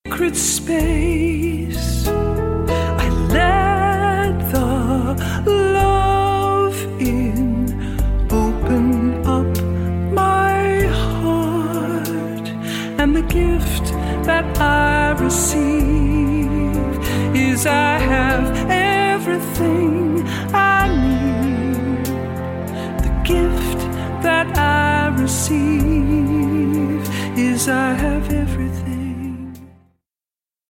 sacred space. I let the love in, open up my heart, and the gift that I receive is I have everything I need. The gift that I receive is I have everything